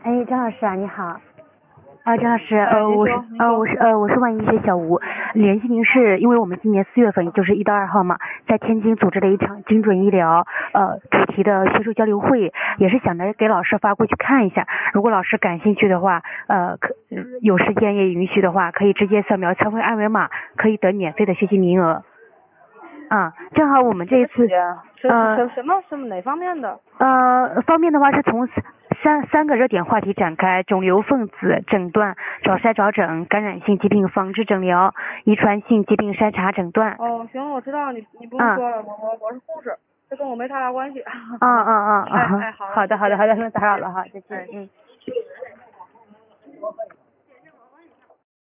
哎，张老师啊，你好。张老师， 哎，您说，您说。 我是万一学小吴，联系您是因为我们今年4月份，就是1到2号嘛，在天津组织了一场精准医疗主题的学术交流会，也是想着给老师发过去看一下，如果老师感兴趣的话，有时间也允许的话，可以直接扫描参会二维码，可以得免费的学习名额。正好我们这一次什么哪方面的？ 方面的话是从三个热点话题展开：肿瘤分子诊断、早筛早诊、感染性疾病防治诊疗、遗传性疾病筛查诊断。 哦，行，我知道，你不用说了，我是护士，这跟我没太大关系。哎，好， 好的， 再见。 那打扰了哈，再见。 哎